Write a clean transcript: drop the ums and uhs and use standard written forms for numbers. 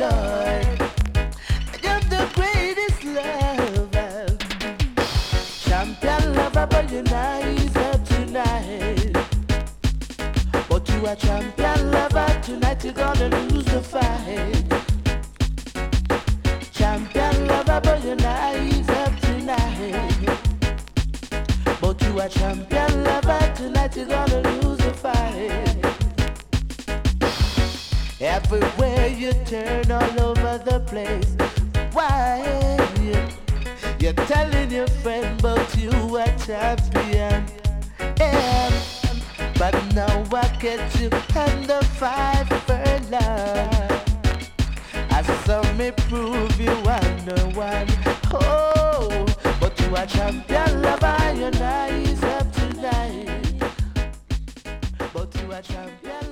Lord. You're the greatest lover. Champion lover, but you're nice up tonight. But you are champion lover, tonight you're gonna lose the fight. Champion lover, but you're nice up tonight. But you are champion lover, tonight you're gonna lose the fight. Everywhere you turn, all over the place. Why? You're telling your friend about you a champion. Yeah. But now I get you under five furlong. I saw me prove you under one. Oh, but you are champion lover, you're nice up tonight. But you are champion